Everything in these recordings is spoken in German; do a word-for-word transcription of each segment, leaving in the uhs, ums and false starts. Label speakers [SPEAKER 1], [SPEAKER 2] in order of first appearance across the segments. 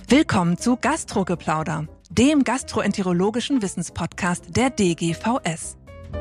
[SPEAKER 1] Willkommen zu Gastrogeplauder, dem gastroenterologischen Wissenspodcast der D G V S.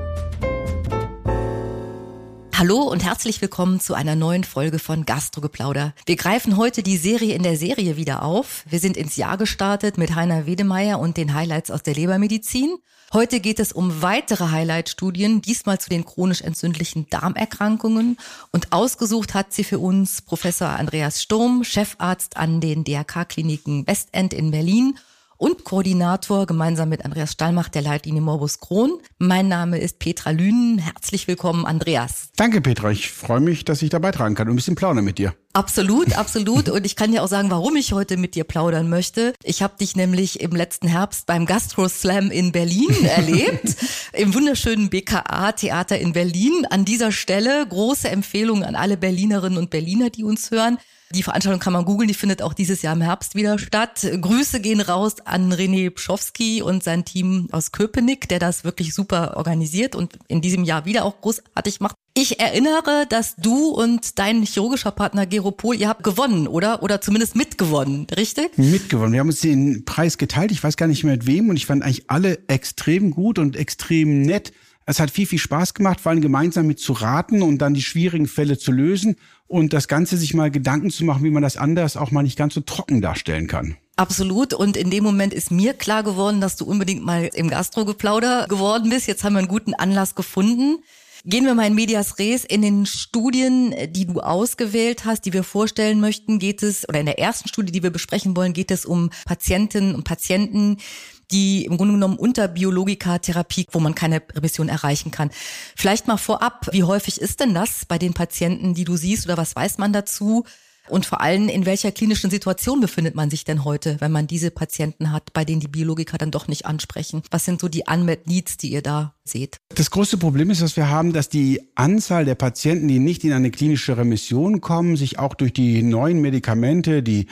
[SPEAKER 2] Hallo und herzlich willkommen zu einer neuen Folge von Gastrogeplauder. Wir greifen heute die Serie in der Serie wieder auf. Wir sind ins Jahr gestartet mit Heiner Wedemeyer und den Highlights aus der Lebermedizin. Heute geht es um weitere Highlight-Studien, diesmal zu den chronisch entzündlichen Darmerkrankungen. Und ausgesucht hat sie für uns Professor Andreas Sturm, Chefarzt an den D R K-Kliniken Westend in Berlin und Koordinator gemeinsam mit Andreas Stallmach der Leitlinie Morbus Crohn. Mein Name ist Petra Lünen. Herzlich willkommen, Andreas.
[SPEAKER 3] Danke, Petra. Ich freue mich, dass ich dabei tragen kann und ein bisschen plaudern mit dir.
[SPEAKER 2] Absolut, absolut. Und ich kann dir auch sagen, warum ich heute mit dir plaudern möchte. Ich habe dich nämlich im letzten Herbst beim Gastro Slam in Berlin erlebt, im wunderschönen B K A-Theater in Berlin. An dieser Stelle große Empfehlung an alle Berlinerinnen und Berliner, die uns hören. Die Veranstaltung kann man googeln, die findet auch dieses Jahr im Herbst wieder statt. Grüße gehen raus an René Pschowski und sein Team aus Köpenick, der das wirklich super organisiert und in diesem Jahr wieder auch großartig macht. Ich erinnere, dass du und dein chirurgischer Partner Geropol, ihr habt gewonnen, oder? Oder zumindest mitgewonnen, richtig?
[SPEAKER 3] Mitgewonnen. Wir haben uns den Preis geteilt, ich weiß gar nicht mehr mit wem, und ich fand eigentlich alle extrem gut und extrem nett. Es hat viel, viel Spaß gemacht, vor allem gemeinsam mit zu raten und dann die schwierigen Fälle zu lösen und das Ganze sich mal Gedanken zu machen, wie man das anders auch mal nicht ganz so trocken darstellen kann.
[SPEAKER 2] Absolut. Und in dem Moment ist mir klar geworden, dass du unbedingt mal im Gastrogeplauder geworden bist. Jetzt haben wir einen guten Anlass gefunden. Gehen wir mal in medias res. In den Studien, die du ausgewählt hast, die wir vorstellen möchten, geht es, oder in der ersten Studie, die wir besprechen wollen, geht es um Patientinnen und Patienten, die im Grunde genommen unter Biologikatherapie, wo man keine Remission erreichen kann. Vielleicht mal vorab, wie häufig ist denn das bei den Patienten, die du siehst, oder was weiß man dazu? Und vor allem, in welcher klinischen Situation befindet man sich denn heute, wenn man diese Patienten hat, bei denen die Biologiker dann doch nicht ansprechen? Was sind so die Unmet Needs, die ihr da seht? Das
[SPEAKER 3] große Problem ist, dass wir haben, dass die Anzahl der Patienten, die nicht in eine klinische Remission kommen, sich auch durch die neuen Medikamente, die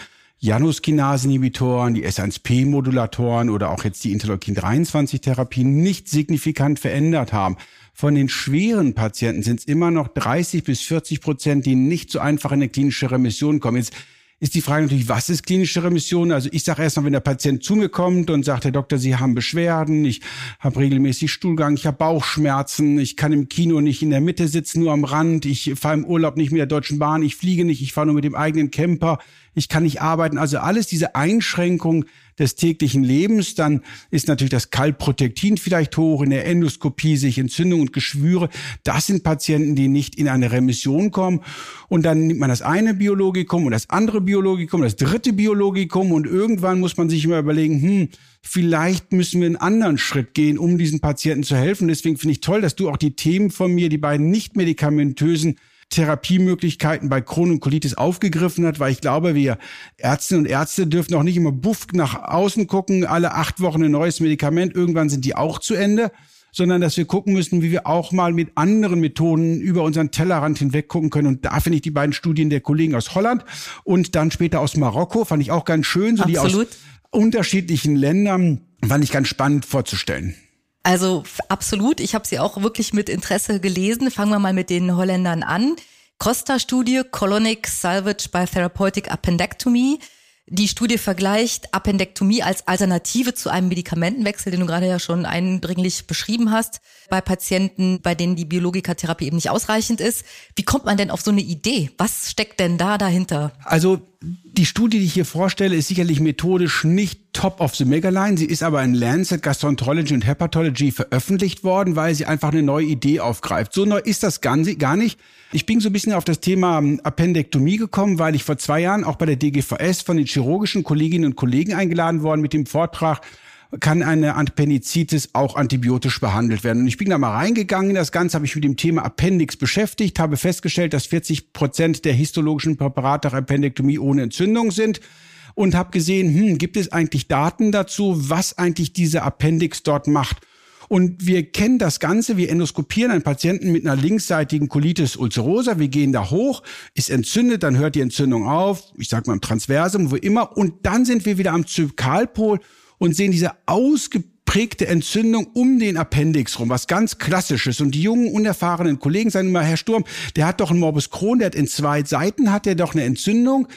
[SPEAKER 3] Januskinase-Inhibitoren, die S eins P-Modulatoren oder auch jetzt die Interleukin dreiundzwanzig Therapien nicht signifikant verändert haben. Von den schweren Patienten sind es immer noch dreißig bis vierzig Prozent, die nicht so einfach in eine klinische Remission kommen. Jetzt ist die Frage natürlich, was ist klinische Remission? Also ich sage erstmal, wenn der Patient zu mir kommt und sagt, Herr Doktor, Sie haben Beschwerden, ich habe regelmäßig Stuhlgang, ich habe Bauchschmerzen, ich kann im Kino nicht in der Mitte sitzen, nur am Rand, ich fahre im Urlaub nicht mit der Deutschen Bahn, ich fliege nicht, ich fahre nur mit dem eigenen Camper, ich kann nicht arbeiten. Also alles diese Einschränkung des täglichen Lebens. Dann ist natürlich das Kalprotektin vielleicht hoch, in der Endoskopie sich Entzündung und Geschwüre. Das sind Patienten, die nicht in eine Remission kommen. Und dann nimmt man das eine Biologikum und das andere Biologikum, das dritte Biologikum und irgendwann muss man sich immer überlegen, hm, vielleicht müssen wir einen anderen Schritt gehen, um diesen Patienten zu helfen. Deswegen finde ich toll, dass du auch die Themen von mir, die beiden nicht medikamentösen Therapiemöglichkeiten bei Crohn und Colitis aufgegriffen hat, weil ich glaube, wir Ärztinnen und Ärzte dürfen auch nicht immer buff nach außen gucken, alle acht Wochen ein neues Medikament, irgendwann sind die auch zu Ende, sondern dass wir gucken müssen, wie wir auch mal mit anderen Methoden über unseren Tellerrand hinweg gucken können. Und da finde ich die beiden Studien der Kollegen aus Holland und dann später aus Marokko, fand ich auch ganz schön, so
[SPEAKER 2] Absolut.
[SPEAKER 3] Die aus unterschiedlichen Ländern, fand ich ganz spannend vorzustellen.
[SPEAKER 2] Also absolut, ich habe sie auch wirklich mit Interesse gelesen. Fangen wir mal mit den Holländern an. Costa-Studie, Colonic Salvage by Therapeutic Appendectomy. Die Studie vergleicht Appendektomie als Alternative zu einem Medikamentenwechsel, den du gerade ja schon eindringlich beschrieben hast, bei Patienten, bei denen die Biologikatherapie eben nicht ausreichend ist. Wie kommt man denn auf so eine Idee? Was steckt denn da dahinter?
[SPEAKER 3] Also die Studie, die ich hier vorstelle, ist sicherlich methodisch nicht top of the megaline. Sie ist aber in Lancet Gastroenterology und Hepatology veröffentlicht worden, weil sie einfach eine neue Idee aufgreift. So neu ist das gar nicht. Ich bin so ein bisschen auf das Thema Appendektomie gekommen, weil ich vor zwei Jahren auch bei der D G V S von den chirurgischen Kolleginnen und Kollegen eingeladen worden mit dem Vortrag, kann eine Appendizitis auch antibiotisch behandelt werden. Und ich bin da mal reingegangen in das Ganze, habe mich mit dem Thema Appendix beschäftigt, habe festgestellt, dass vierzig Prozent der histologischen Präparate nach Appendektomie ohne Entzündung sind und habe gesehen, hm, gibt es eigentlich Daten dazu, was eigentlich dieser Appendix dort macht? Und wir kennen das Ganze, wir endoskopieren einen Patienten mit einer linksseitigen Colitis ulcerosa, wir gehen da hoch, ist entzündet, dann hört die Entzündung auf, ich sag mal im Transversum, wo immer, und dann sind wir wieder am Zyakalpol und sehen diese ausgeprägte Entzündung um den Appendix rum, was ganz Klassisches. Und die jungen, unerfahrenen Kollegen sagen immer, Herr Sturm, der hat doch einen Morbus Crohn, der hat in zwei Seiten, hat der doch eine Entzündung.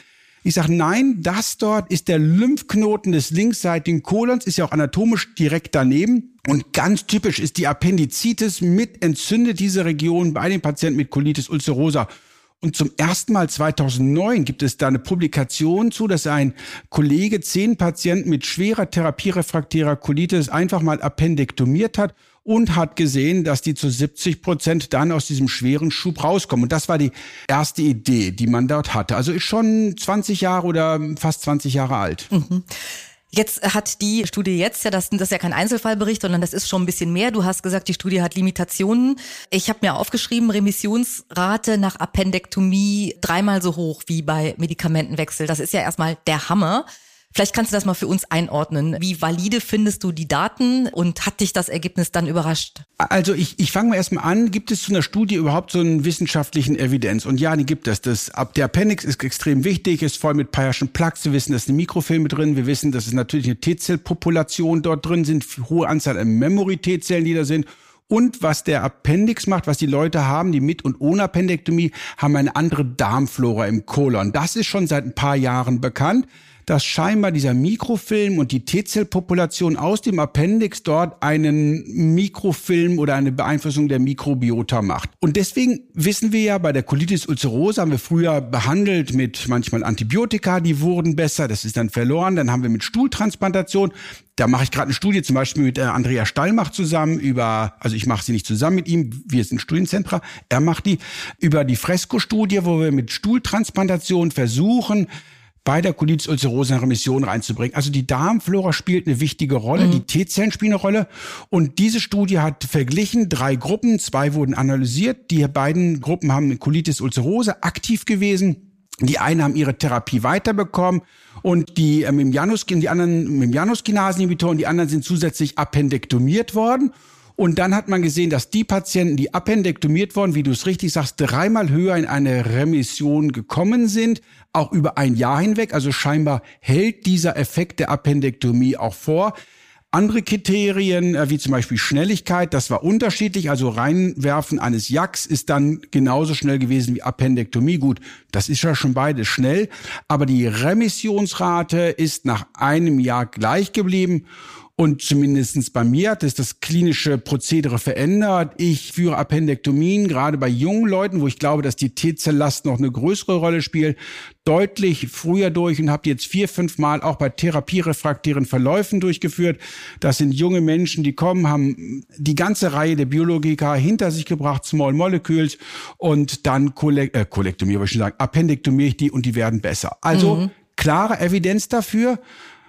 [SPEAKER 3] Ich sage, nein, das dort ist der Lymphknoten des linksseitigen Kolons, ist ja auch anatomisch direkt daneben. Und ganz typisch ist die Appendizitis mit entzündet diese Region bei den Patienten mit Colitis ulcerosa. Und zum ersten Mal zweitausendneun gibt es da eine Publikation zu, dass ein Kollege zehn Patienten mit schwerer therapierefraktärer Colitis einfach mal appendektomiert hat und hat gesehen, dass die zu siebzig Prozent dann aus diesem schweren Schub rauskommen. Und das war die erste Idee, die man dort hatte. Also ist schon zwanzig Jahre oder fast zwanzig Jahre alt.
[SPEAKER 2] Mhm. Jetzt hat die Studie jetzt, ja, das, das ist ja kein Einzelfallbericht, sondern das ist schon ein bisschen mehr. Du hast gesagt, die Studie hat Limitationen. Ich habe mir aufgeschrieben, Remissionsrate nach Appendektomie dreimal so hoch wie bei Medikamentenwechsel. Das ist ja erstmal der Hammer. Vielleicht kannst du das mal für uns einordnen. Wie valide findest du die Daten und hat dich das Ergebnis dann überrascht?
[SPEAKER 3] Also ich, ich fange mal erstmal an. Gibt es zu einer Studie überhaupt so einen wissenschaftlichen Evidenz? Und ja, die gibt es. Das, der Appendix ist extrem wichtig, ist voll mit Peyer'schen Plaques. Wir wissen, da sind Mikrofilme drin. Wir wissen, dass es natürlich eine T-Zell-Population dort drin sind, hohe Anzahl an Memory-T-Zellen, die da sind. Und was der Appendix macht, was die Leute haben, die mit und ohne Appendektomie, haben eine andere Darmflora im Kolon. Das ist schon seit ein paar Jahren bekannt, dass scheinbar dieser Mikrofilm und die T-Zell-Population aus dem Appendix dort einen Mikrofilm oder eine Beeinflussung der Mikrobiota macht. Und deswegen wissen wir ja, bei der Colitis ulcerosa haben wir früher behandelt mit manchmal Antibiotika, die wurden besser, das ist dann verloren. Dann haben wir mit Stuhltransplantation, da mache ich gerade eine Studie zum Beispiel mit äh, Andrea Stallmach zusammen über, also ich mache sie nicht zusammen mit ihm, wir sind Studienzentra, er macht die, über die Fresco-Studie, wo wir mit Stuhltransplantation versuchen, bei der Colitis ulcerosa eine Remission reinzubringen. Also die Darmflora spielt eine wichtige Rolle, mhm. die T-Zellen spielen eine Rolle. Und diese Studie hat verglichen drei Gruppen, zwei wurden analysiert. Die beiden Gruppen haben eine Colitis ulcerosa aktiv gewesen. Die einen haben ihre Therapie weiterbekommen und die äh, mit dem Janus, die anderen mit dem Janus-Kinasen-Inhibitor und die anderen sind zusätzlich appendektomiert worden. Und dann hat man gesehen, dass die Patienten, die appendektomiert wurden, wie du es richtig sagst, dreimal höher in eine Remission gekommen sind, auch über ein Jahr hinweg. Also scheinbar hält dieser Effekt der Appendektomie auch vor. Andere Kriterien, wie zum Beispiel Schnelligkeit, das war unterschiedlich. Also Reinwerfen eines Jacks ist dann genauso schnell gewesen wie Appendektomie. Gut, das ist ja schon beides schnell. Aber die Remissionsrate ist nach einem Jahr gleich geblieben. Und zumindestens bei mir hat es das klinische Prozedere verändert. Ich führe Appendektomien, gerade bei jungen Leuten, wo ich glaube, dass die T-Zelllast noch eine größere Rolle spielt, deutlich früher durch und habe die jetzt vier, fünf Mal auch bei therapierefraktären Verläufen durchgeführt. Das sind junge Menschen, die kommen, haben die ganze Reihe der Biologika hinter sich gebracht, Small Molecules, und dann Kole- äh, Kolektomie, würde ich schon sagen, appendektomiere ich die und die werden besser. Also mhm. klare Evidenz dafür.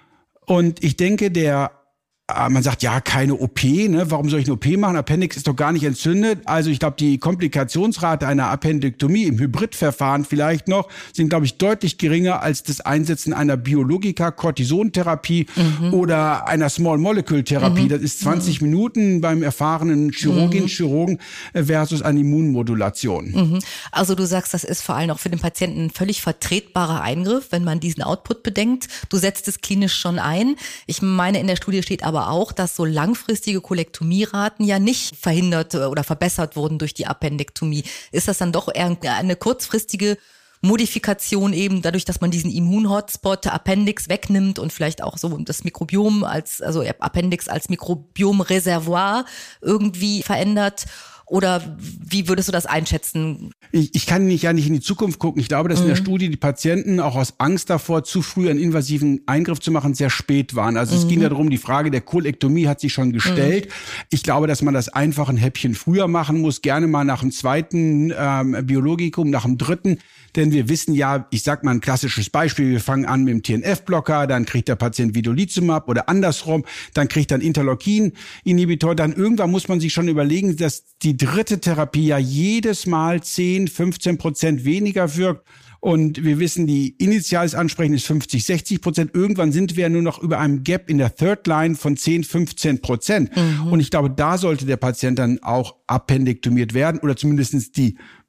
[SPEAKER 3] Und ich denke, der man sagt, ja, keine O P, ne? Warum soll ich eine O P machen? Appendix ist doch gar nicht entzündet. Also ich glaube, die Komplikationsrate einer Appendektomie im Hybridverfahren vielleicht noch sind, glaube ich, deutlich geringer als das Einsetzen einer Biologika, Cortisontherapie mhm. oder einer Small-Molecule-Therapie. Mhm. Das ist zwanzig mhm. Minuten beim erfahrenen Chirurgin, mhm. Chirurgen versus eine Immunmodulation.
[SPEAKER 2] Mhm. Also du sagst, das ist vor allem auch für den Patienten ein völlig vertretbarer Eingriff, wenn man diesen Output bedenkt. Du setzt es klinisch schon ein. Ich meine, in der Studie steht aber auch, dass so langfristige Kolektomieraten ja nicht verhindert oder verbessert wurden durch die Appendektomie. Ist das dann doch eher eine kurzfristige Modifikation eben dadurch, dass man diesen Immun-Hotspot Appendix wegnimmt und vielleicht auch so das Mikrobiom als, also Appendix als Mikrobiomreservoir irgendwie verändert? Oder wie würdest du das einschätzen?
[SPEAKER 3] Ich, ich kann nicht ja nicht in die Zukunft gucken. Ich glaube, dass mhm. in der Studie die Patienten auch aus Angst davor, zu früh einen invasiven Eingriff zu machen, sehr spät waren. Also mhm. es ging darum, die Frage der Kolektomie hat sich schon gestellt. Mhm. Ich glaube, dass man das einfach ein Häppchen früher machen muss, gerne mal nach dem zweiten ähm, Biologikum, nach dem dritten. Denn wir wissen ja, ich sag mal ein klassisches Beispiel, wir fangen an mit dem T N F-Blocker, dann kriegt der Patient Vedolizumab oder andersrum, dann kriegt er einen Interleukin-Inhibitor. Dann irgendwann muss man sich schon überlegen, dass die dritte Therapie ja jedes Mal zehn, fünfzehn Prozent weniger wirkt. Und wir wissen, die initiales Ansprechen ist fünfzig, sechzig Prozent. Irgendwann sind wir ja nur noch über einem Gap in der Third Line von zehn, fünfzehn Prozent. Mhm. Und ich glaube, da sollte der Patient dann auch appendektomiert werden oder zumindestens die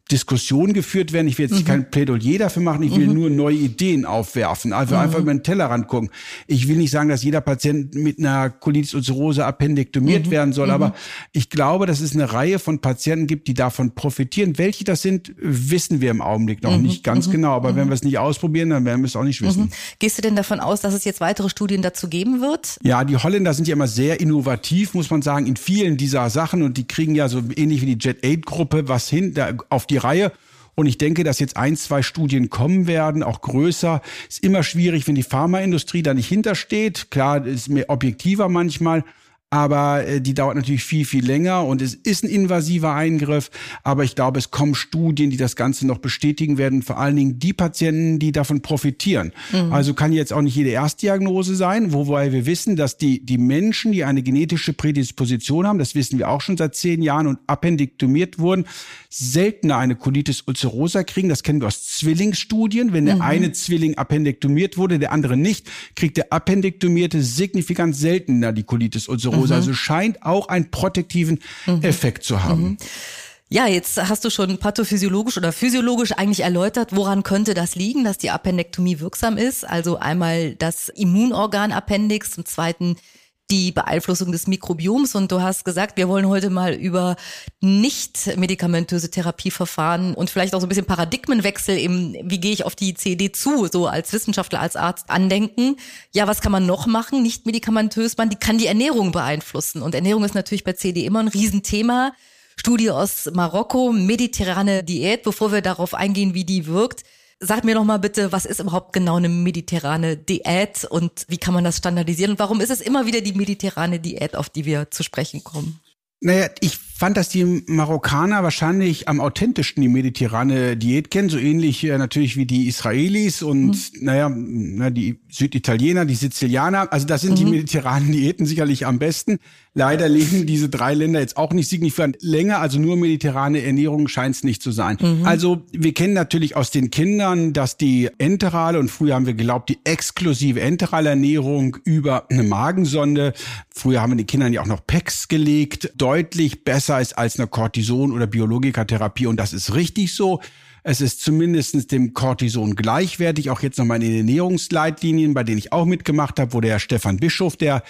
[SPEAKER 3] Diskussion geführt werden. Ich will jetzt mhm. kein Plädoyer dafür machen, ich will mhm. nur neue Ideen aufwerfen, also mhm. einfach über den Tellerrand gucken. Ich will nicht sagen, dass jeder Patient mit einer Colitis ulcerosa appendektomiert mhm. werden soll, mhm. aber ich glaube, dass es eine Reihe von Patienten gibt, die davon profitieren. Welche das sind, wissen wir im Augenblick noch mhm. nicht ganz mhm. genau, aber mhm. wenn wir es nicht ausprobieren, dann werden wir es auch nicht wissen. Mhm.
[SPEAKER 2] Gehst du denn davon aus, dass es jetzt weitere Studien dazu geben wird?
[SPEAKER 3] Ja, die Holländer sind ja immer sehr innovativ, muss man sagen, in vielen dieser Sachen, und die kriegen ja so ähnlich wie die Jet aid Gruppe was hin, da auf die Reihe. Und ich denke, dass jetzt ein, zwei Studien kommen werden, auch größer. Ist immer schwierig, wenn die Pharmaindustrie da nicht hintersteht. Klar, ist mehr objektiver manchmal. Aber äh, die dauert natürlich viel, viel länger und es ist ein invasiver Eingriff. Aber ich glaube, es kommen Studien, die das Ganze noch bestätigen werden. Vor allen Dingen die Patienten, die davon profitieren. Mhm. Also kann jetzt auch nicht jede Erstdiagnose sein, wobei wir wissen, dass die die Menschen, die eine genetische Prädisposition haben, das wissen wir auch schon seit zehn Jahren und appendektomiert wurden, seltener eine Colitis ulcerosa kriegen. Das kennen wir aus Zwillingsstudien. Wenn der mhm. eine Zwilling appendektomiert wurde, der andere nicht, kriegt der Appendektomierte signifikant seltener die Colitis ulcerosa. Mhm. Also scheint auch einen protektiven mhm. Effekt zu haben.
[SPEAKER 2] Mhm. Ja, jetzt hast du schon pathophysiologisch oder physiologisch eigentlich erläutert, woran könnte das liegen, dass die Appendektomie wirksam ist. Also einmal das Immunorgan Appendix, zum Zweiten die Beeinflussung des Mikrobioms. Und du hast gesagt, wir wollen heute mal über nicht medikamentöse Therapieverfahren und vielleicht auch so ein bisschen Paradigmenwechsel im, wie gehe ich auf die C E D zu, so als Wissenschaftler, als Arzt andenken. Ja, was kann man noch machen? Nicht medikamentös, man die kann die Ernährung beeinflussen. Und Ernährung ist natürlich bei C E D immer ein Riesenthema. Studie aus Marokko, mediterrane Diät, bevor wir darauf eingehen, wie die wirkt. Sag mir doch mal bitte, was ist überhaupt genau eine mediterrane Diät und wie kann man das standardisieren? Und warum ist es immer wieder die mediterrane Diät, auf die wir zu sprechen kommen?
[SPEAKER 3] Naja, ich fand, dass die Marokkaner wahrscheinlich am authentischsten die mediterrane Diät kennen, so ähnlich äh, natürlich wie die Israelis und mhm. naja, na, die Süditaliener, die Sizilianer. Also das sind mhm. die mediterranen Diäten sicherlich am besten. Leider leben diese drei Länder jetzt auch nicht signifikant länger, also nur mediterrane Ernährung scheint es nicht zu sein. Mhm. Also wir kennen natürlich aus den Kindern, dass die enterale, und früher haben wir geglaubt, die exklusive enterale Ernährung über eine Magensonde, früher haben wir den Kindern ja auch noch P E Cs gelegt, deutlich besser ist als eine Cortison- oder Biologikatherapie, und das ist richtig so. Es ist zumindest dem Cortison gleichwertig, auch jetzt nochmal in den Ernährungsleitlinien, bei denen ich auch mitgemacht habe, wo der Stefan Bischof der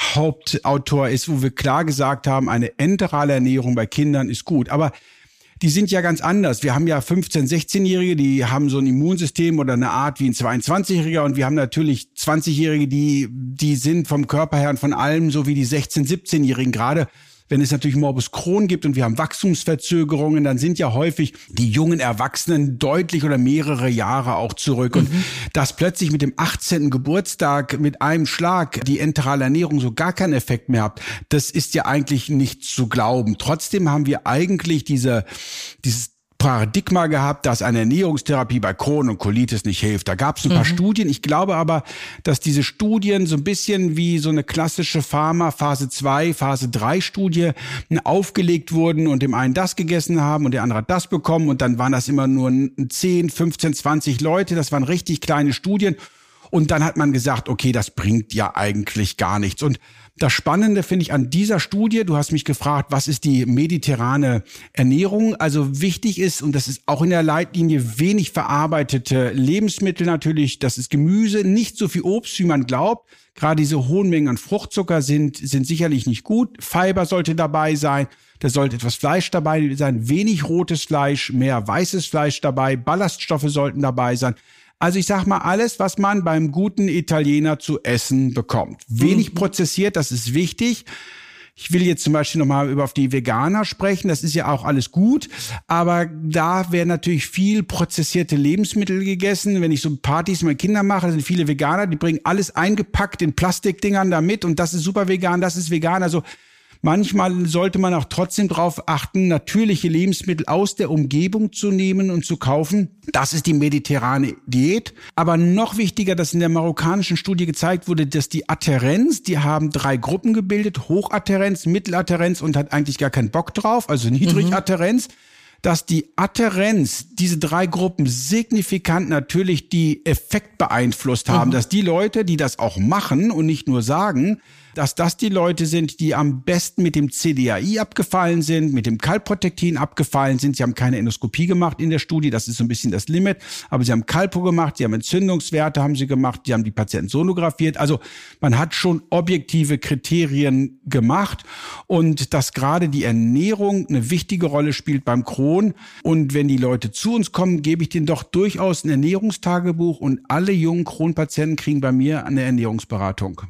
[SPEAKER 3] Hauptautor ist, wo wir klar gesagt haben, eine enterale Ernährung bei Kindern ist gut. Aber die sind ja ganz anders. Wir haben ja fünfzehn-, sechzehnjährige, die haben so ein Immunsystem oder eine Art wie ein zweiundzwanzigjähriger, und wir haben natürlich zwanzigjährige, die die sind vom Körper her und von allem so wie die sechzehn-, siebzehnjährigen gerade. Wenn es natürlich Morbus Crohn gibt und wir haben Wachstumsverzögerungen, dann sind ja häufig die jungen Erwachsenen deutlich oder mehrere Jahre auch zurück. Und mhm. dass plötzlich mit dem achtzehnten Geburtstag mit einem Schlag die enterale Ernährung so gar keinen Effekt mehr hat, das ist ja eigentlich nicht zu glauben. Trotzdem haben wir eigentlich diese dieses Paradigma gehabt, dass eine Ernährungstherapie bei Crohn und Colitis nicht hilft. Da gab es ein paar mhm. Studien. Ich glaube aber, dass diese Studien so ein bisschen wie so eine klassische Pharma Phase zwei, Phase drei Studie aufgelegt wurden und dem einen das gegessen haben und der andere hat das bekommen, und dann waren das immer nur zehn, fünfzehn, zwanzig Leute. Das waren richtig kleine Studien. Und dann hat man gesagt, okay, das bringt ja eigentlich gar nichts. Und das Spannende finde ich an dieser Studie, du hast mich gefragt, was ist die mediterrane Ernährung? Also wichtig ist, und das ist auch in der Leitlinie, wenig verarbeitete Lebensmittel natürlich, das ist Gemüse, nicht so viel Obst, wie man glaubt. Gerade diese hohen Mengen an Fruchtzucker sind, sind sicherlich nicht gut. Fiber sollte dabei sein. Da sollte etwas Fleisch dabei sein, wenig rotes Fleisch, mehr weißes Fleisch dabei. Ballaststoffe sollten dabei sein. Also ich sag mal, alles, was man beim guten Italiener zu essen bekommt. Wenig mhm. prozessiert, das ist wichtig. Ich will jetzt zum Beispiel nochmal über auf die Veganer sprechen. Das ist ja auch alles gut. Aber da werden natürlich viel prozessierte Lebensmittel gegessen. Wenn ich so Partys mit Kindern mache, da sind viele Veganer, die bringen alles eingepackt in Plastikdingern da mit. Und das ist super vegan, das ist vegan. Also manchmal sollte man auch trotzdem darauf achten, natürliche Lebensmittel aus der Umgebung zu nehmen und zu kaufen. Das ist die mediterrane Diät. Aber noch wichtiger, dass in der marokkanischen Studie gezeigt wurde, dass die Adhärenz, die haben drei Gruppen gebildet, Hochadhärenz, Mitteladhärenz und hat eigentlich gar keinen Bock drauf, also Niedrigadhärenz. Mhm. Dass die Adhärenz, diese drei Gruppen signifikant natürlich die Effekt beeinflusst haben, mhm. dass die Leute, die das auch machen und nicht nur sagen, dass das die Leute sind, die am besten mit dem C D A I abgefallen sind, mit dem Calprotectin abgefallen sind. Sie haben keine Endoskopie gemacht in der Studie, das ist so ein bisschen das Limit, aber sie haben Calpo gemacht, sie haben Entzündungswerte haben sie gemacht, die haben die Patienten sonografiert. Also man hat schon objektive Kriterien gemacht und dass gerade die Ernährung eine wichtige Rolle spielt beim Crohn. Und wenn die Leute zu uns kommen, gebe ich denen doch durchaus ein Ernährungstagebuch und alle jungen Crohn-Patienten kriegen bei mir eine Ernährungsberatung.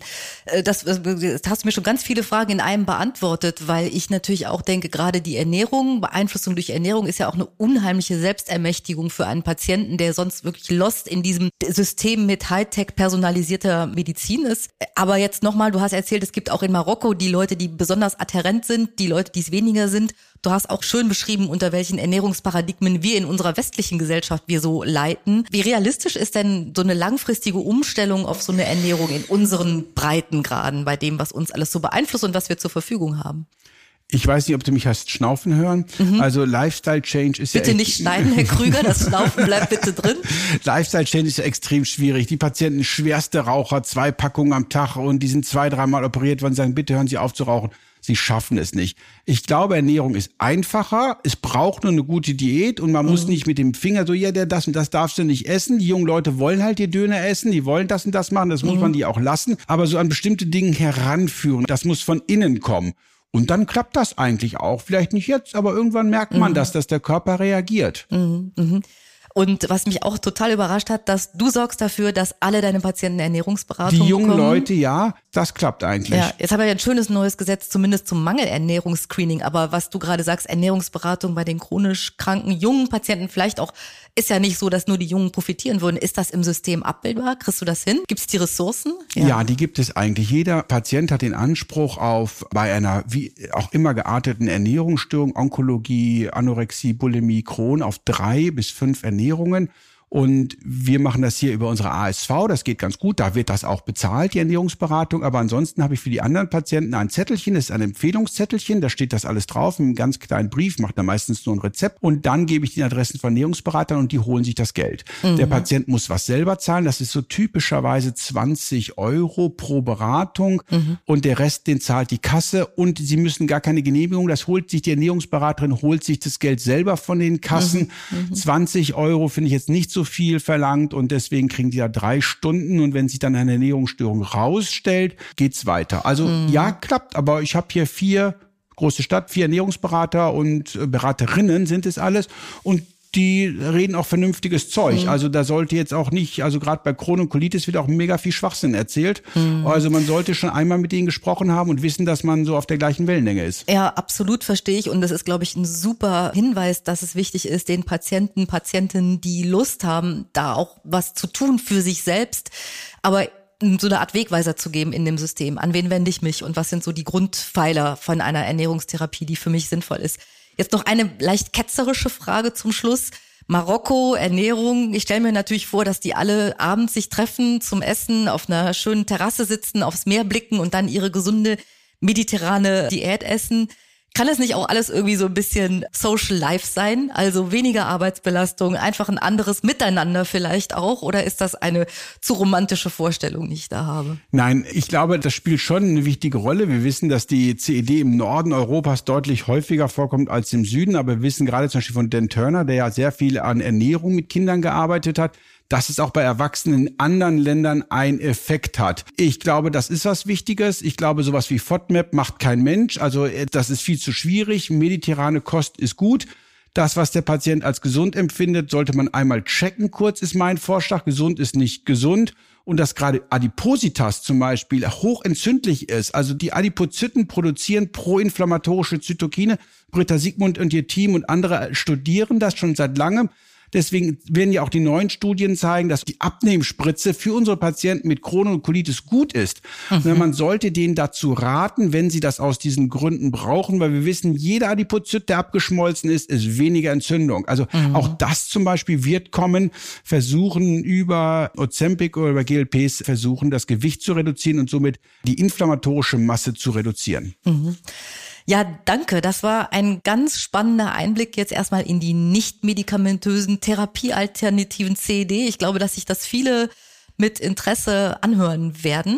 [SPEAKER 2] Das, das hast du mir schon ganz viele Fragen in einem beantwortet, weil ich natürlich auch denke, gerade die Ernährung, Beeinflussung durch Ernährung ist ja auch eine unheimliche Selbstermächtigung für einen Patienten, der sonst wirklich lost in diesem System mit Hightech personalisierter Medizin ist. Aber jetzt nochmal, du hast erzählt, es gibt auch in Marokko die Leute, die besonders adhärent sind, die Leute, die es weniger sind. Du hast auch schön beschrieben, unter welchen Ernährungsparadigmen wir in unserer westlichen Gesellschaft wir so leiten. Wie realistisch ist denn so eine langfristige Umstellung auf so eine Ernährung in unseren Breitengraden bei dem, was uns alles so beeinflusst und was wir zur Verfügung haben?
[SPEAKER 3] Ich weiß nicht, ob du mich hast schnaufen hören. Mhm. Also Lifestyle Change ist
[SPEAKER 2] bitte
[SPEAKER 3] ja... Bitte
[SPEAKER 2] nicht schneiden, Herr Krüger, das Schnaufen bleibt bitte drin.
[SPEAKER 3] Lifestyle Change ist ja extrem schwierig. Die Patienten, schwerste Raucher, zwei Packungen am Tag und die sind zwei, dreimal operiert worden, sagen, bitte hören Sie auf zu rauchen. Sie schaffen es nicht. Ich glaube, Ernährung ist einfacher. Es braucht nur eine gute Diät und man mhm. muss nicht mit dem Finger so, ja, der das und das darfst du nicht essen. Die jungen Leute wollen halt ihr Döner essen, die wollen das und das machen, das mhm. muss man die auch lassen. Aber so an bestimmte Dinge heranführen, das muss von innen kommen. Und dann klappt das eigentlich auch. Vielleicht nicht jetzt, aber irgendwann merkt man mhm. das, dass der Körper reagiert.
[SPEAKER 2] Mhm. Mhm. Und was mich auch total überrascht hat, dass du sorgst dafür, dass alle deine Patienten Ernährungsberatung bekommen.
[SPEAKER 3] Die jungen
[SPEAKER 2] bekommen.
[SPEAKER 3] Leute, ja, das klappt eigentlich.
[SPEAKER 2] Ja, jetzt haben wir ja ein schönes neues Gesetz, zumindest zum Mangelernährungsscreening. Aber was du gerade sagst, Ernährungsberatung bei den chronisch kranken jungen Patienten, vielleicht auch, ist ja nicht so, dass nur die Jungen profitieren würden. Ist das im System abbildbar? Kriegst du das hin? Gibt es die Ressourcen?
[SPEAKER 3] Ja. ja, die gibt es eigentlich. Jeder Patient hat den Anspruch auf, bei einer wie auch immer gearteten Ernährungsstörung, Onkologie, Anorexie, Bulimie, Crohn, auf drei bis fünf Ernährungen. Und wir machen das hier über unsere A S V, das geht ganz gut, da wird das auch bezahlt, die Ernährungsberatung. Aber ansonsten habe ich für die anderen Patienten ein Zettelchen, das ist ein Empfehlungszettelchen, da steht das alles drauf, in einem ganz kleinen Brief, macht da meistens nur ein Rezept. Und dann gebe ich die Adressen von Ernährungsberatern und die holen sich das Geld. Mhm. Der Patient muss was selber zahlen, das ist so typischerweise zwanzig Euro pro Beratung mhm. und der Rest, den zahlt die Kasse und sie müssen gar keine Genehmigung, das holt sich die Ernährungsberaterin, holt sich das Geld selber von den Kassen. Mhm. zwanzig Euro finde ich jetzt nicht so viel verlangt und deswegen kriegen die da drei Stunden und wenn sich dann eine Ernährungsstörung rausstellt, geht's weiter. Also mhm. ja, klappt, aber ich habe hier vier, große Stadt, vier Ernährungsberater und Beraterinnen sind es alles und die reden auch vernünftiges Zeug. Mhm. Also da sollte jetzt auch nicht, also gerade bei Crohn und Colitis wird auch mega viel Schwachsinn erzählt. Mhm. Also man sollte schon einmal mit denen gesprochen haben und wissen, dass man so auf der gleichen Wellenlänge ist.
[SPEAKER 2] Ja, absolut, verstehe ich. Und das ist, glaube ich, ein super Hinweis, dass es wichtig ist, den Patienten, Patientinnen, die Lust haben, da auch was zu tun für sich selbst, aber so eine Art Wegweiser zu geben in dem System. An wen wende ich mich und was sind so die Grundpfeiler von einer Ernährungstherapie, die für mich sinnvoll ist? Jetzt noch eine leicht ketzerische Frage zum Schluss. Marokko, Ernährung. Ich stelle mir natürlich vor, dass die alle abends sich treffen zum Essen, auf einer schönen Terrasse sitzen, aufs Meer blicken und dann ihre gesunde mediterrane Diät essen. Kann es nicht auch alles irgendwie so ein bisschen Social Life sein? Also weniger Arbeitsbelastung, einfach ein anderes Miteinander vielleicht auch? Oder ist das eine zu romantische Vorstellung, die ich da habe?
[SPEAKER 3] Nein, ich glaube, das spielt schon eine wichtige Rolle. Wir wissen, dass die C E D im Norden Europas deutlich häufiger vorkommt als im Süden. Aber wir wissen gerade zum Beispiel von Dan Turner, der ja sehr viel an Ernährung mit Kindern gearbeitet hat, dass es auch bei Erwachsenen in anderen Ländern einen Effekt hat. Ich glaube, das ist was Wichtiges. Ich glaube, sowas wie FODMAP macht kein Mensch. Also das ist viel zu schwierig. Mediterrane Kost ist gut. Das, was der Patient als gesund empfindet, sollte man einmal checken. Kurz ist mein Vorschlag. Gesund ist nicht gesund. Und dass gerade Adipositas zum Beispiel hochentzündlich ist. Also die Adipozyten produzieren proinflammatorische Zytokine. Britta Sigmund und ihr Team und andere studieren das schon seit langem. Deswegen werden ja auch die neuen Studien zeigen, dass die Abnehmspritze für unsere Patienten mit Crohn und Colitis gut ist. Mhm. Man sollte denen dazu raten, wenn sie das aus diesen Gründen brauchen, weil wir wissen, jeder Adipozyt, der abgeschmolzen ist, ist weniger Entzündung. Also mhm. auch das zum Beispiel wird kommen, versuchen über Ozempic oder über G L Ps, versuchen das Gewicht zu reduzieren und somit die inflammatorische Masse zu reduzieren.
[SPEAKER 2] Mhm. Ja, danke. Das war ein ganz spannender Einblick jetzt erstmal in die nicht medikamentösen Therapiealternativen C E D. Ich glaube, dass sich das viele mit Interesse anhören werden.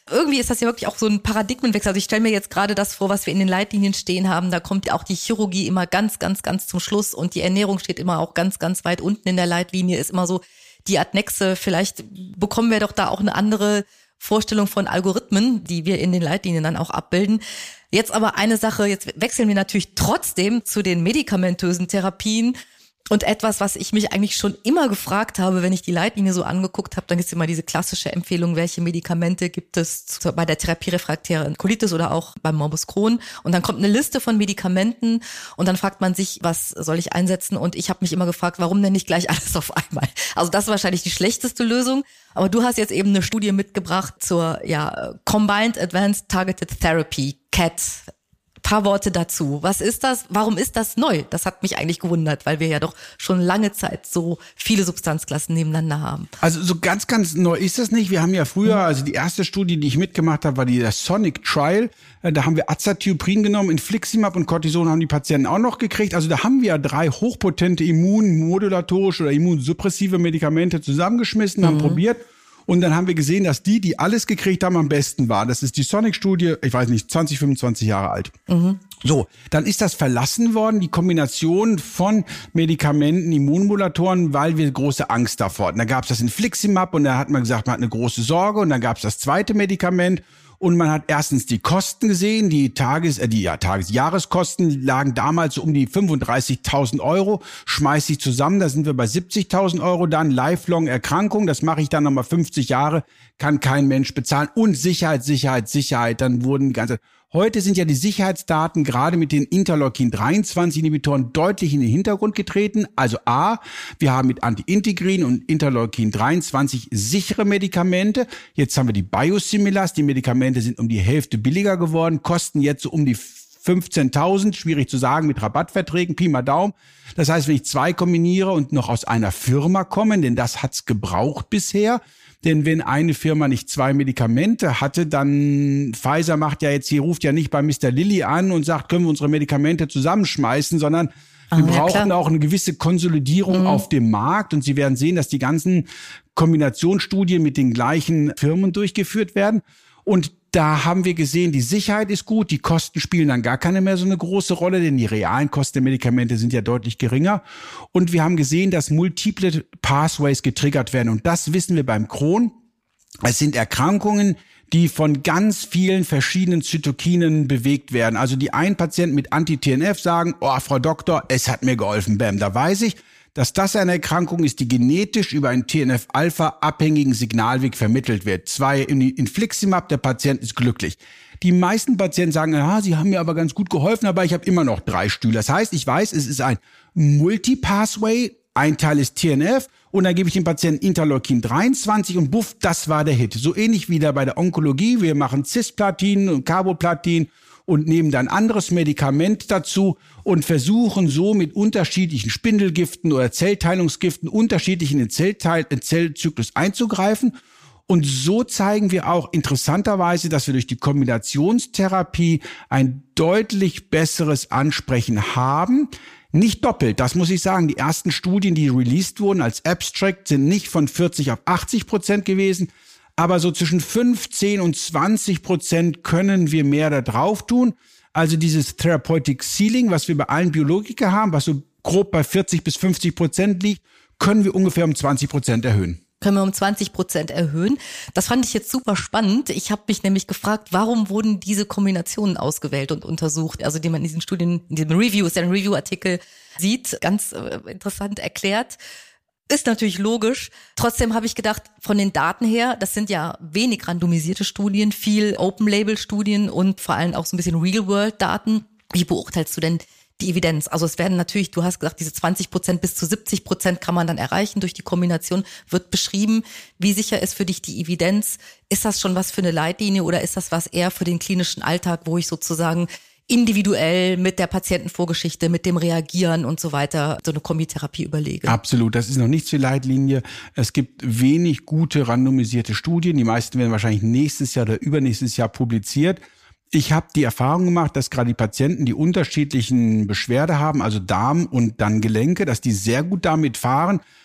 [SPEAKER 2] irgendwie ist das ja wirklich auch so ein Paradigmenwechsel. Also ich stelle mir jetzt gerade das vor, was wir in den Leitlinien stehen haben. Da kommt auch die Chirurgie immer ganz, ganz, ganz zum Schluss und die Ernährung steht immer auch ganz, ganz weit unten in der Leitlinie, ist immer so die Adnexe. Vielleicht bekommen wir doch da auch eine andere Vorstellung von Algorithmen, die wir in den Leitlinien dann auch abbilden. Jetzt aber eine Sache, jetzt wechseln wir natürlich trotzdem zu den medikamentösen Therapien. Und etwas, was ich mich eigentlich schon immer gefragt habe, wenn ich die Leitlinie so angeguckt habe, dann gibt es immer diese klassische Empfehlung, welche Medikamente gibt es bei der therapierefraktären Colitis oder auch beim Morbus Crohn. Und dann kommt eine Liste von Medikamenten und dann fragt man sich, was soll ich einsetzen? Und ich habe mich immer gefragt, warum denn nicht gleich alles auf einmal? Also das ist wahrscheinlich die schlechteste Lösung. Aber du hast jetzt eben eine Studie mitgebracht zur ja Combined Advanced Targeted Therapy, C A T. Paar Worte dazu. Was ist das? Warum ist das neu? Das hat mich eigentlich gewundert, weil wir ja doch schon lange Zeit so viele Substanzklassen nebeneinander haben.
[SPEAKER 3] Also so ganz, ganz neu ist das nicht. Wir haben ja früher, also die erste Studie, die ich mitgemacht habe, war die der Sonic Trial. Da haben wir Azathioprine genommen, Infliximab und Cortison haben die Patienten auch noch gekriegt. Also da haben wir drei hochpotente immunmodulatorische oder immunsuppressive Medikamente zusammengeschmissen, mhm. haben probiert. Und dann haben wir gesehen, dass die, die alles gekriegt haben, am besten waren. Das ist die Sonic-Studie, ich weiß nicht, zwanzig, fünfundzwanzig Jahre alt. Mhm. So, dann ist das verlassen worden, die Kombination von Medikamenten, Immunmodulatoren, weil wir große Angst davor hatten. Da gab es das Infliximab und da hat man gesagt, man hat eine große Sorge. Und dann gab es das zweite Medikament. Und man hat erstens die Kosten gesehen, die Tages-, äh, die ja, Tagesjahreskosten lagen damals so um die fünfunddreißigtausend Euro. Schmeiß ich zusammen, da sind wir bei siebzigtausend Euro. Dann Lifelong-Erkrankung, das mache ich dann nochmal fünfzig Jahre, kann kein Mensch bezahlen. Und Sicherheit, Sicherheit, Sicherheit, dann wurden die ganze... Heute sind ja die Sicherheitsdaten gerade mit den Interleukin dreiundzwanzig Inhibitoren deutlich in den Hintergrund getreten. Also A, wir haben mit Anti-Integrin und Interleukin dreiundzwanzig sichere Medikamente. Jetzt haben wir die Biosimilars. Die Medikamente sind um die Hälfte billiger geworden, kosten jetzt so um die fünfzehntausend, schwierig zu sagen, mit Rabattverträgen, Pi mal Daumen. Das heißt, wenn ich zwei kombiniere und noch aus einer Firma kommen, denn das hat's gebraucht bisher. Denn wenn eine Firma nicht zwei Medikamente hatte, dann Pfizer macht ja jetzt, hier ruft ja nicht bei Mister Lilly an und sagt, können wir unsere Medikamente zusammenschmeißen, sondern wir oh, ja, brauchen klar. auch eine gewisse Konsolidierung mhm. auf dem Markt. Und Sie werden sehen, dass die ganzen Kombinationsstudien mit den gleichen Firmen durchgeführt werden. Und da haben wir gesehen, die Sicherheit ist gut, die Kosten spielen dann gar keine mehr so eine große Rolle, denn die realen Kosten der Medikamente sind ja deutlich geringer. Und wir haben gesehen, dass multiple Pathways getriggert werden. Und das wissen wir beim Crohn. Es sind Erkrankungen, die von ganz vielen verschiedenen Zytokinen bewegt werden. Also die einen Patienten mit Anti-T N F sagen, oh, Frau Doktor, es hat mir geholfen, bam, da weiß ich, dass das eine Erkrankung ist, die genetisch über einen T N F-Alpha-abhängigen Signalweg vermittelt wird. Zwei Infliximab, der Patient ist glücklich. Die meisten Patienten sagen, ja, Sie haben mir aber ganz gut geholfen, aber ich habe immer noch drei Stühle. Das heißt, ich weiß, es ist ein Multipathway, ein Teil ist T N F und dann gebe ich dem Patienten Interleukin dreiundzwanzig und buff, das war der Hit. So ähnlich wie da bei der Onkologie, wir machen Cisplatin und Carboplatin und nehmen dann anderes Medikament dazu und versuchen so mit unterschiedlichen Spindelgiften oder Zellteilungsgiften unterschiedlich in den Zellteil, in den Zellzyklus einzugreifen. Und so zeigen wir auch interessanterweise, dass wir durch die Kombinationstherapie ein deutlich besseres Ansprechen haben. Nicht doppelt, das muss ich sagen. Die ersten Studien, die released wurden als Abstract, sind nicht von vierzig auf achtzig Prozent gewesen. Aber so zwischen fünfzehn und zwanzig Prozent können wir mehr da drauf tun. Also dieses Therapeutic Ceiling, was wir bei allen Biologika haben, was so grob bei vierzig bis fünfzig Prozent liegt, können wir ungefähr um zwanzig Prozent erhöhen.
[SPEAKER 2] Können wir um zwanzig Prozent erhöhen. Das fand ich jetzt super spannend. Ich habe mich nämlich gefragt, warum wurden diese Kombinationen ausgewählt und untersucht? Also die man in diesen Studien, in diesem Review, ist ja ein Review-Artikel, sieht, ganz äh, interessant erklärt. Ist natürlich logisch. Trotzdem habe ich gedacht, von den Daten her, das sind ja wenig randomisierte Studien, viel Open-Label-Studien und vor allem auch so ein bisschen Real-World-Daten. Wie beurteilst du denn die Evidenz? Also es werden natürlich, du hast gesagt, diese zwanzig Prozent bis zu siebzig Prozent kann man dann erreichen durch die Kombination, wird beschrieben. Wie sicher ist für dich die Evidenz? Ist das schon was für eine Leitlinie oder ist das was eher für den klinischen Alltag, wo ich sozusagen individuell mit der Patientenvorgeschichte, mit dem Reagieren und so weiter so eine Kombitherapie überlege?
[SPEAKER 3] Absolut, das ist noch nichts für Leitlinie. Es gibt wenig gute randomisierte Studien. Die meisten werden wahrscheinlich nächstes Jahr oder übernächstes Jahr publiziert. Ich habe die Erfahrung gemacht, dass gerade die Patienten, die unterschiedlichen Beschwerde haben, also Darm und dann Gelenke, dass die sehr gut damit fahren,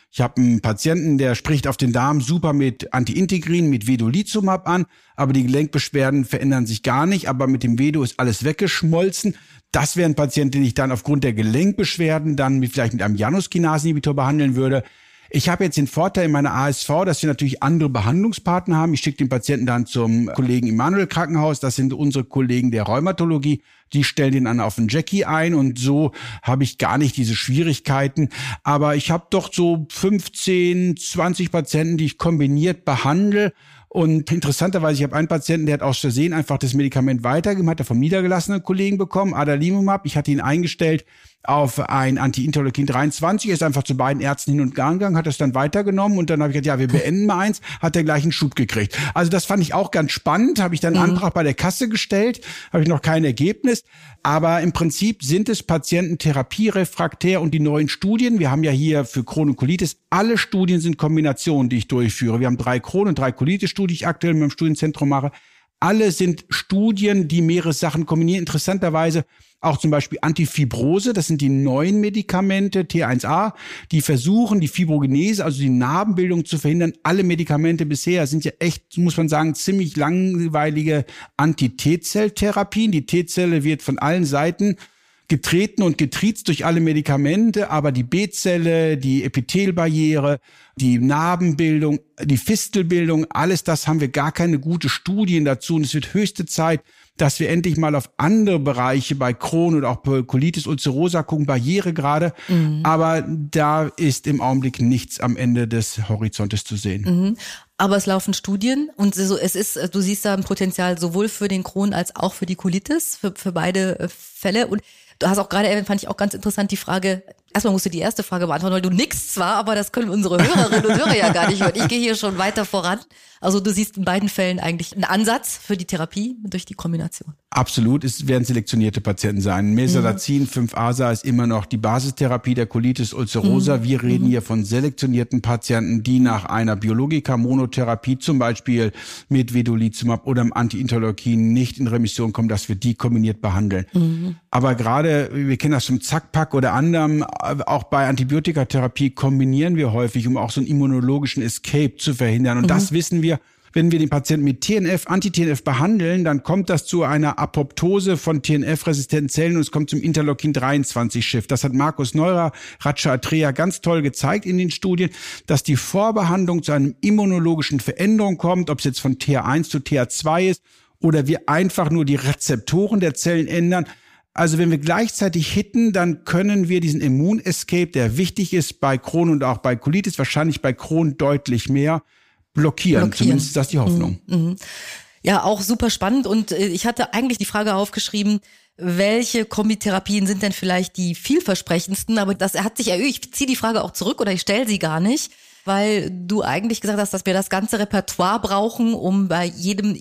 [SPEAKER 3] Ich habe einen Patienten, der spricht auf den Darm super mit Antiintegrin, mit Vedolizumab an, aber die Gelenkbeschwerden verändern sich gar nicht, aber mit dem Vedo ist alles weggeschmolzen. Das wäre ein Patient, den ich dann aufgrund der Gelenkbeschwerden dann mit, vielleicht mit einem Janus-Kinase-Inhibitor behandeln würde. Ich habe jetzt den Vorteil in meiner A S V, dass wir natürlich andere Behandlungspartner haben. Ich schicke den Patienten dann zum Kollegen Immanuel Krankenhaus. Das sind unsere Kollegen der Rheumatologie. Die stellen den dann auf einen Jackie ein und so habe ich gar nicht diese Schwierigkeiten. Aber ich habe doch so fünfzehn, zwanzig Patienten, die ich kombiniert behandle. Und interessanterweise, ich habe einen Patienten, der hat aus Versehen einfach das Medikament weitergegeben, hat er vom niedergelassenen Kollegen bekommen, Adalimumab. Ich hatte ihn eingestellt auf ein Anti-Interleukin dreiundzwanzig, ist einfach zu beiden Ärzten hin und her gegangen, hat das dann weitergenommen und dann habe ich gesagt, ja, wir beenden mal eins, hat der gleich einen Schub gekriegt. Also das fand ich auch ganz spannend, habe ich dann einen mhm. Antrag bei der Kasse gestellt, habe ich noch kein Ergebnis, aber im Prinzip sind es Patienten therapierefraktär und die neuen Studien, wir haben ja hier für Crohn und Colitis, alle Studien sind Kombinationen, die ich durchführe. Wir haben drei Crohn- und drei Colitis-Studien, die ich aktuell mit dem Studienzentrum mache. Alle sind Studien, die mehrere Sachen kombinieren. Interessanterweise auch zum Beispiel Antifibrose, das sind die neuen Medikamente, T eins A, die versuchen, die Fibrogenese, also die Narbenbildung zu verhindern. Alle Medikamente bisher sind ja echt, muss man sagen, ziemlich langweilige Anti-T-Zell-Therapien. Die T-Zelle wird von allen Seiten getreten und getriezt durch alle Medikamente, aber die B-Zelle, die Epithelbarriere, die Narbenbildung, die Fistelbildung, alles das haben wir gar keine gute Studien dazu und es wird höchste Zeit, dass wir endlich mal auf andere Bereiche bei Crohn oder auch bei Colitis ulcerosa gucken, Barrieregrade, mhm. aber da ist im Augenblick nichts am Ende des Horizontes zu sehen.
[SPEAKER 2] Mhm. Aber es laufen Studien und so, es ist, du siehst da ein Potenzial sowohl für den Crohn als auch für die Colitis, für, für beide Fälle. Und du hast auch gerade erwähnt, fand ich auch ganz interessant, die Frage, erstmal musst du die erste Frage beantworten, weil du nickst zwar, aber das können unsere Hörerinnen und Hörer ja gar nicht hören. Ich gehe hier schon weiter voran. Also du siehst in beiden Fällen eigentlich einen Ansatz für die Therapie durch die Kombination.
[SPEAKER 3] Absolut, es werden selektionierte Patienten sein. Mesalazin, mhm. fünf A S A ist immer noch die Basistherapie der Colitis ulcerosa. Mhm. Wir reden mhm. hier von selektionierten Patienten, die nach einer Biologika-Monotherapie, zum Beispiel mit Vedolizumab oder einem Anti-Interleukin, nicht in Remission kommen, dass wir die kombiniert behandeln. Mhm. Aber gerade, wir kennen das vom Zackpack oder anderem, auch bei Antibiotikatherapie kombinieren wir häufig, um auch so einen immunologischen Escape zu verhindern. Und mhm. das wissen wir, wenn wir den Patienten mit T N F, Anti-T N F behandeln, dann kommt das zu einer Apoptose von T N F-resistenten Zellen und es kommt zum Interleukin dreiundzwanzig Shift. Das hat Markus Neurer, Raja Atreya ganz toll gezeigt in den Studien, dass die Vorbehandlung zu einer immunologischen Veränderung kommt, ob es jetzt von T H eins zu T H zwei ist oder wir einfach nur die Rezeptoren der Zellen ändern. Also wenn wir gleichzeitig hitten, dann können wir diesen Immun-Escape, der wichtig ist bei Crohn und auch bei Colitis, wahrscheinlich bei Crohn deutlich mehr, blockieren. blockieren. Zumindest ist das die Hoffnung.
[SPEAKER 2] Mhm. Ja, auch super spannend. Und ich hatte eigentlich die Frage aufgeschrieben, welche Kombitherapien sind denn vielleicht die vielversprechendsten? Aber das hat sich erhöht. Ich ziehe die Frage auch zurück oder ich stelle sie gar nicht, weil du eigentlich gesagt hast, dass wir das ganze Repertoire brauchen, um bei jedem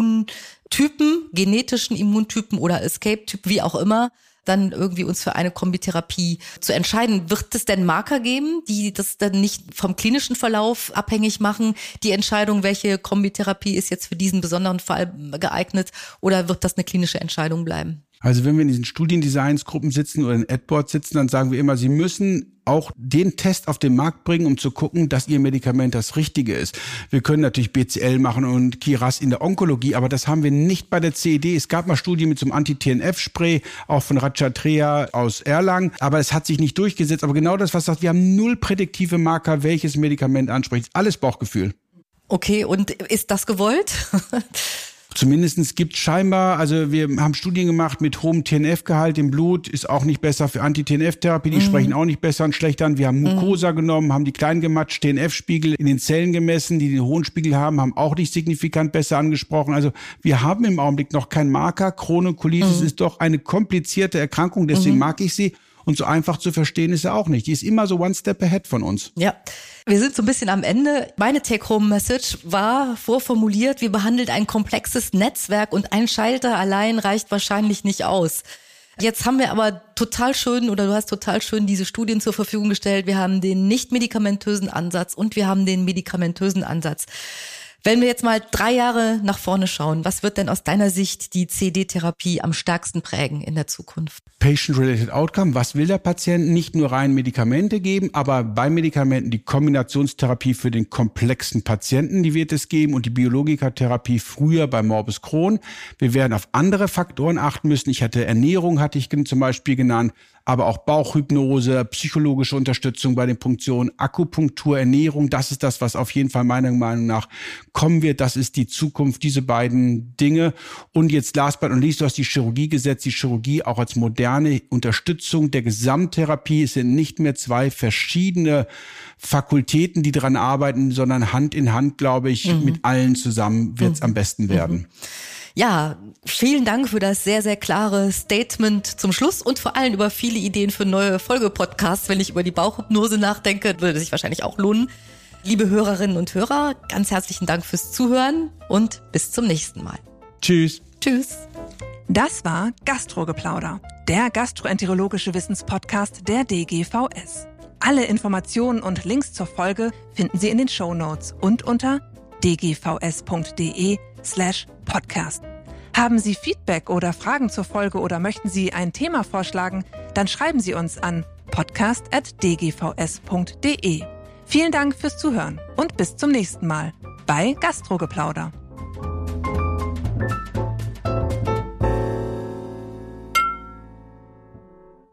[SPEAKER 2] Immuntypen, genetischen Immuntypen oder Escape-Typ, wie auch immer, dann irgendwie uns für eine Kombitherapie zu entscheiden. Wird es denn Marker geben, die das dann nicht vom klinischen Verlauf abhängig machen, die Entscheidung, welche Kombitherapie ist jetzt für diesen besonderen Fall geeignet, oder wird das eine klinische Entscheidung bleiben?
[SPEAKER 3] Also wenn wir in diesen Studiendesignsgruppen sitzen oder in AdBoard sitzen, dann sagen wir immer, Sie müssen auch den Test auf den Markt bringen, um zu gucken, dass Ihr Medikament das Richtige ist. Wir können natürlich B C L machen und Kiras in der Onkologie, aber das haben wir nicht bei der C E D. Es gab mal Studien mit so einem Anti-T N F-Spray, auch von Raja Atreya aus Erlangen, aber es hat sich nicht durchgesetzt. Aber genau das, was sagt, wir haben null prädiktive Marker, welches Medikament anspricht. Alles Bauchgefühl.
[SPEAKER 2] Okay, und ist das gewollt?
[SPEAKER 3] Zumindestens gibt scheinbar, also wir haben Studien gemacht mit hohem T N F-Gehalt im Blut, ist auch nicht besser für Anti-T N F-Therapie, die mhm. sprechen auch nicht besser und schlechter an. Wir haben Mucosa mhm. genommen, haben die klein gematscht, T N F-Spiegel in den Zellen gemessen, die den hohen Spiegel haben, haben auch nicht signifikant besser angesprochen. Also wir haben im Augenblick noch keinen Marker. Crohn und Colitis mhm. ist doch eine komplizierte Erkrankung, deswegen mhm. mag ich sie. Und so einfach zu verstehen ist sie auch nicht. Die ist immer so one step ahead von uns.
[SPEAKER 2] Ja, wir sind so ein bisschen am Ende. Meine Take-Home-Message war vorformuliert, wir behandeln ein komplexes Netzwerk und ein Schalter allein reicht wahrscheinlich nicht aus. Jetzt haben wir aber total schön, oder du hast total schön diese Studien zur Verfügung gestellt. Wir haben den nicht medikamentösen Ansatz und wir haben den medikamentösen Ansatz. Wenn wir jetzt mal drei Jahre nach vorne schauen, was wird denn aus deiner Sicht die C D-Therapie am stärksten prägen in der Zukunft?
[SPEAKER 3] Patient-Related Outcome, was will der Patient? Nicht nur rein Medikamente geben, aber bei Medikamenten die Kombinationstherapie für den komplexen Patienten, die wird es geben, und die Biologikatherapie früher bei Morbus Crohn. Wir werden auf andere Faktoren achten müssen. Ich hatte Ernährung, hatte ich zum Beispiel genannt, aber auch Bauchhypnose, psychologische Unterstützung bei den Punktionen, Akupunktur, Ernährung, das ist das, was auf jeden Fall meiner Meinung nach kommen wird. Das ist die Zukunft, diese beiden Dinge. Und jetzt last but not least, du hast die Chirurgie gesetzt, die Chirurgie auch als moderne Unterstützung der Gesamttherapie. Es sind nicht mehr zwei verschiedene Fakultäten, die daran arbeiten, sondern Hand in Hand, glaube ich, mhm. mit allen zusammen wird es mhm. am besten werden.
[SPEAKER 2] Mhm. Ja, vielen Dank für das sehr, sehr klare Statement zum Schluss und vor allem über viele Ideen für neue Folgepodcasts. Wenn ich über die Bauchhypnose nachdenke, würde sich wahrscheinlich auch lohnen. Liebe Hörerinnen und Hörer, ganz herzlichen Dank fürs Zuhören und bis zum nächsten Mal.
[SPEAKER 3] Tschüss.
[SPEAKER 2] Tschüss.
[SPEAKER 1] Das war Gastrogeplauder, der gastroenterologische Wissenspodcast der D G V S. Alle Informationen und Links zur Folge finden Sie in den Shownotes und unter dgvs.de slash podcast. Haben Sie Feedback oder Fragen zur Folge oder möchten Sie ein Thema vorschlagen, dann schreiben Sie uns an podcast at dgvs.de. Vielen Dank fürs Zuhören und bis zum nächsten Mal bei Gastrogeplauder.